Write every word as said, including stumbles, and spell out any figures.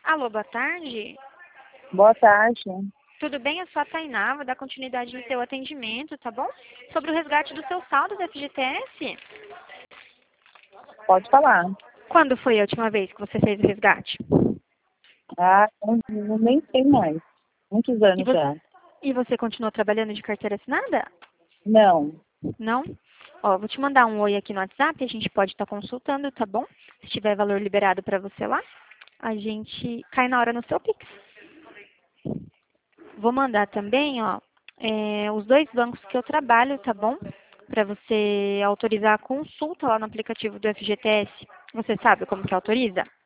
Alô, boa tarde. Boa tarde. Tudo bem? Eu sou a Tainá, vou dar continuidade no seu atendimento, tá bom? Sobre o resgate do seu saldo do F G T S. Pode falar. Quando foi a última vez que você fez o resgate? Ah, não, não- nem sei mais. Muitos E anos você, já. e você continuou trabalhando de carteira assinada? Não. Não? Ó, vou te mandar um oi aqui no WhatsApp, a gente pode estar consultando, tá bom? Se tiver valor liberado para você lá, a gente cai na hora no seu Pix. Vou mandar também, ó, é, os dois bancos que eu trabalho, tá bom? Para você autorizar a consulta lá no aplicativo do F G T S. Você sabe como que autoriza?